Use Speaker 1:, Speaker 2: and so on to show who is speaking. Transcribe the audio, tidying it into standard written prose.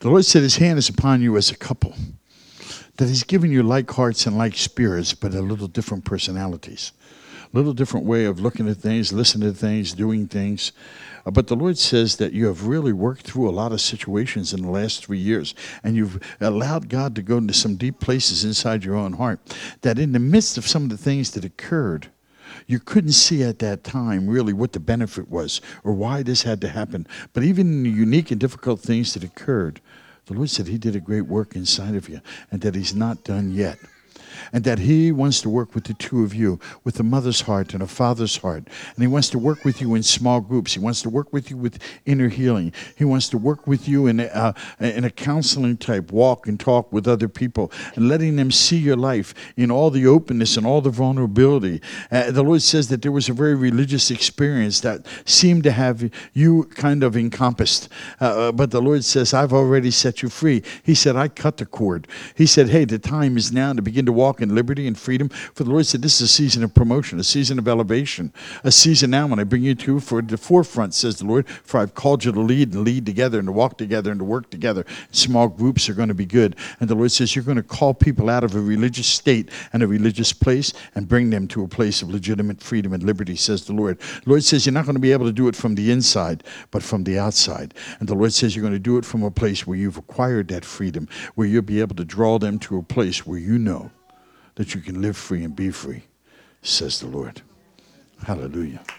Speaker 1: The Lord said his hand is upon you as a couple, that he's given you like hearts and like spirits, but a little different personalities, a little different way of looking at things, listening to things, doing things. But the Lord says that you have really worked through a lot of situations in the last 3 years, and you've allowed God to go into some deep places inside your own heart, that in the midst of some of the things that occurred, you couldn't see at that time really what the benefit was or why this had to happen. But even in the unique and difficult things that occurred, the Lord said he did a great work inside of you and that he's not done yet. And that he wants to work with the two of you, with a mother's heart and a father's heart. And he wants to work with you in small groups. He wants to work with you with inner healing. He wants to work with you in a counseling type walk and talk with other people and letting them see your life in all the openness and all the vulnerability. The Lord says that there was a very religious experience that seemed to have you kind of encompassed. But the Lord says, I've already set you free. He said, I cut the cord. He said, hey, the time is now to begin to walk in liberty and freedom. For the Lord said, this is a season of promotion, a season of elevation, a season now when I bring you to for the forefront, says the Lord, for I've called you to lead and lead together and to walk together and to work together. Small groups are going to be good. And the Lord says, you're going to call people out of a religious state and a religious place and bring them to a place of legitimate freedom and liberty, says the Lord. The Lord says, you're not going to be able to do it from the inside, but from the outside. And the Lord says, you're going to do it from a place where you've acquired that freedom, where you'll be able to draw them to a place where you know that you can live free and be free, says the Lord. Hallelujah.